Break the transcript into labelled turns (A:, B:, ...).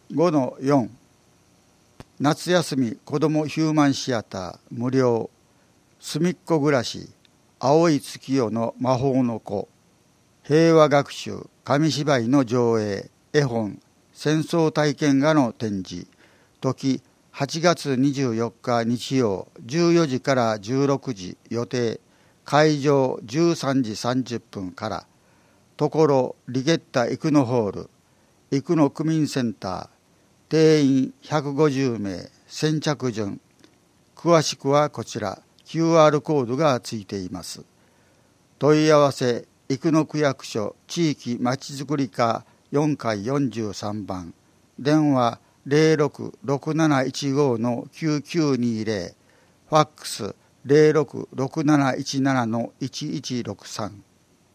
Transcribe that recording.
A: 5-4 夏休み子どもヒューマンシアター無料すみっこ暮らし青い月夜の魔法の子平和学習紙芝居の上映絵本戦争体験画の展示時8月24日日曜14時から16時予定会場13時30分からところリゲッタ生野ホール生野区民センター定員150名先着順詳しくはこちら QR コードがついています問い合わせ生野区役所地域まちづくり課4階43番電話 066715-9920 ファックス 066717-1163